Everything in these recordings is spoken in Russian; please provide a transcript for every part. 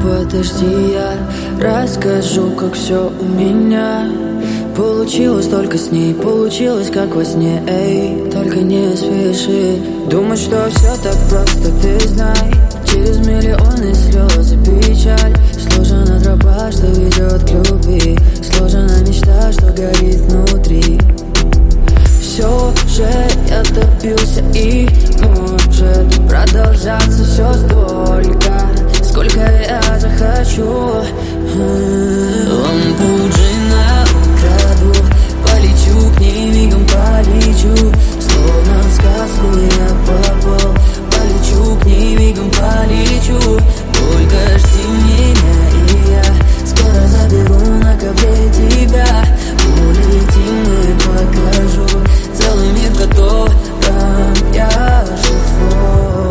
подожди, я расскажу, как все у меня получилось только с ней, получилось как во сне, эй, только не спеши думать, что все так просто, ты знай. Через миллионы слез и печаль сложена тропа, что ведет к любви, сложена мечта, что горит внутри. Все же я добился и может продолжаться все столько, сколько я захочу. Лампу джина украду, полечу к ней, мигом полечу, словно в сказку я попал. Полечу к ней, мигом полечу, только жди меня, и я скоро заберу на ковре тебя. Улетим и покажу целый мир, в котором я живу.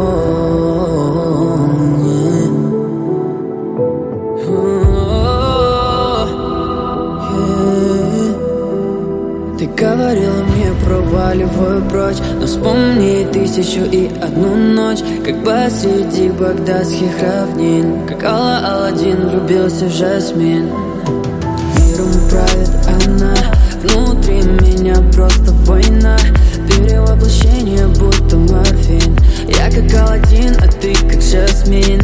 Ты говорила мне, проваливаю прочь, но вспомни 1001 ночь, как посреди багдадских равнин, как Алладин влюбился в Жасмин. Миром правит она, внутри меня просто война, перевоплощение будто морфин. Я как Алладин, а ты как Жасмин.